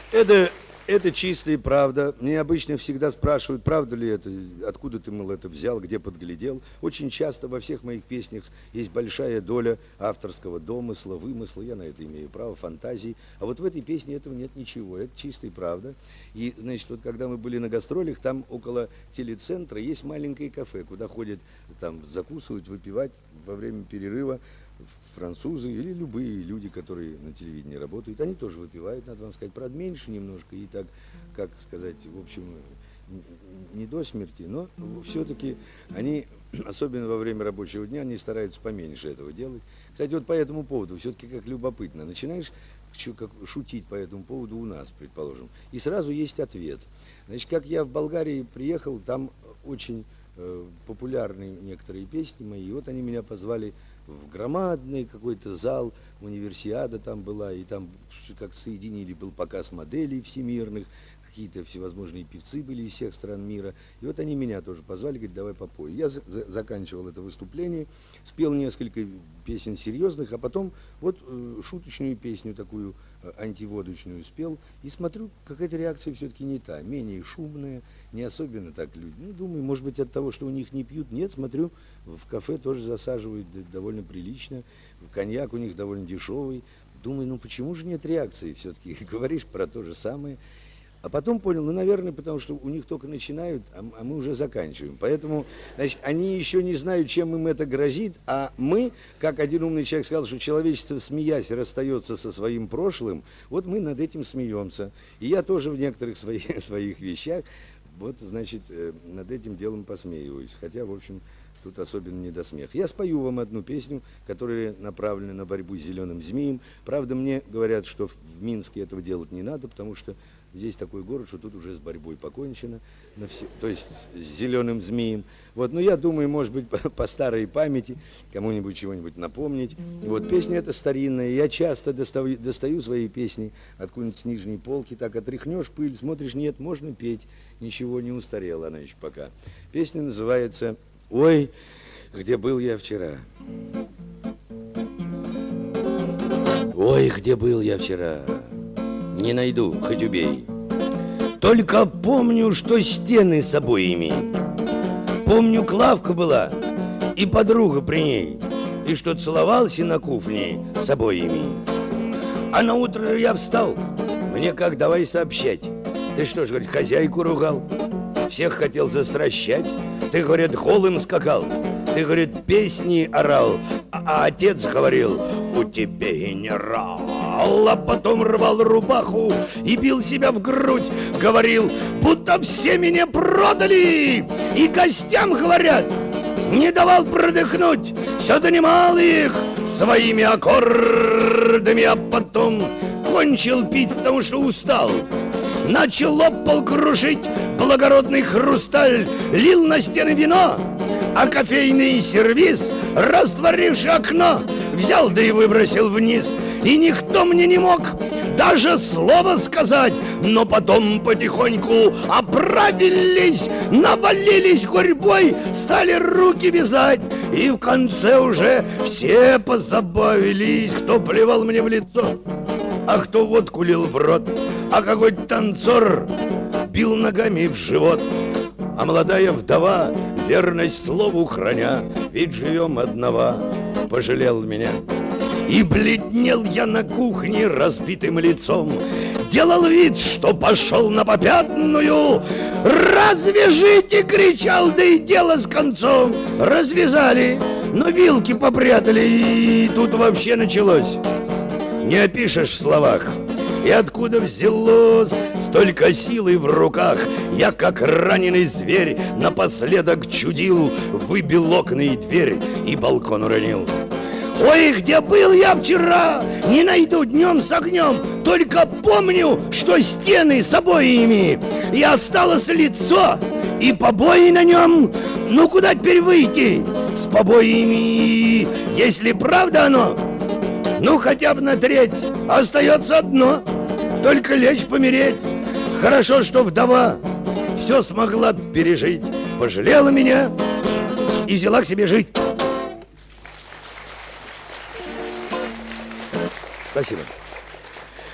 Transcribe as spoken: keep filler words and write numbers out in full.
Это, это чистая правда. Мне обычно всегда спрашивают, правда ли это, откуда ты, мол, это взял, где подглядел. Очень часто во всех моих песнях есть большая доля авторского домысла, вымысла. Я на это имею право, фантазии. А вот в этой песне этого нет ничего. Это чистая правда. И, значит, вот когда мы были на гастролях, там около телецентра есть маленькое кафе, куда ходят там закусывать, выпивать во время перерыва французы или любые люди, которые на телевидении работают, они тоже выпивают, надо вам сказать, правда, меньше немножко, и так, как сказать, в общем, не до смерти, но все-таки они, особенно во время рабочего дня, они стараются поменьше этого делать. Кстати, вот по этому поводу, все-таки как любопытно, начинаешь как шутить по этому поводу у нас, предположим, и сразу есть ответ. Значит, как я в Болгарии приехал, там очень э, популярны некоторые песни мои, и вот они меня позвали в громадный какой-то зал, универсиада там была, и там как соединили, был показ моделей всемирных, какие-то всевозможные певцы были из всех стран мира. И вот они меня тоже позвали, говорят, давай попой. Я за за заканчивал это выступление, спел несколько песен серьезных, а потом вот э, шуточную песню такую, э, антиводочную спел. И смотрю, какая-то реакция все-таки не та, менее шумная, не особенно так люди. Ну, думаю, может быть, от того, что у них не пьют. Нет, смотрю, в кафе тоже засаживают довольно прилично, коньяк у них довольно дешевый. Думаю, ну почему же нет реакции все-таки? Говоришь про то же самое. А потом понял, ну, наверное, потому что у них только начинают, а, а мы уже заканчиваем. Поэтому, значит, они еще не знают, чем им это грозит, а мы, как один умный человек сказал, что человечество, смеясь, расстается со своим прошлым, вот мы над этим смеемся. И я тоже в некоторых своих, своих вещах, вот, значит, над этим делом посмеиваюсь. Хотя, в общем, тут особенно не до смеха. Я спою вам одну песню, которая направлена на борьбу с зеленым змеем. Правда, мне говорят, что в Минске этого делать не надо, потому что здесь такой город, что тут уже с борьбой покончено, на все, то есть с зеленым змеем. Вот, но я думаю, может быть, по, по старой памяти кому-нибудь чего-нибудь напомнить. И вот песня эта старинная. Я часто достаю, достаю свои песни откуда-нибудь с нижней полки, так отряхнешь пыль, смотришь, нет, можно петь. Ничего не устарела она еще пока. Песня называется «Ой, где был я вчера». Ой, где был я вчера, не найду, хоть убей. Только помню, что стены с обоями. Помню, Клавка была и подруга при ней, и что целовался на кухне с обоями. А на утро я встал, мне как давай сообщать. Ты что ж, говорит, хозяйку ругал, всех хотел застращать. Ты, говорит, голым скакал, ты, говорит, песни орал, а, а отец говорил, у тебя генерал. А потом рвал рубаху и бил себя в грудь, говорил, будто все меня продали, и гостям говорят, не давал продыхнуть, все донимал их своими аккордами, а потом кончил пить, потому что устал. Начал об пол крушить благородный хрусталь, лил на стены вино, а кофейный сервиз, растворивший окно, взял да и выбросил вниз. И никто мне не мог даже слова сказать, но потом потихоньку оправились, навалились гурьбой, стали руки вязать, и в конце уже все позабавились, кто плевал мне в лицо, а кто водку лил в рот, а какой-то танцор бил ногами в живот. А молодая вдова, верность слову храня, ведь живем одного, пожалел меня. И бледнел я на кухне разбитым лицом, делал вид, что пошел на попятную. «Развяжите!» — кричал, да и дело с концом. Развязали, но вилки попрятали, и тут вообще началось. Не опишешь в словах. И откуда взялось столько силы в руках? Я, как раненый зверь, напоследок чудил, выбил окна и дверь, и балкон уронил. Ой, где был я вчера, не найду днем с огнем, только помню, что стены с обоями, и осталось лицо, и побои на нем. Ну, куда теперь выйти с побоями, если правда оно? Ну, хотя бы на треть, остается одно, только лечь помереть. Хорошо, что вдова все смогла пережить, пожалела меня и взяла к себе жить. Спасибо.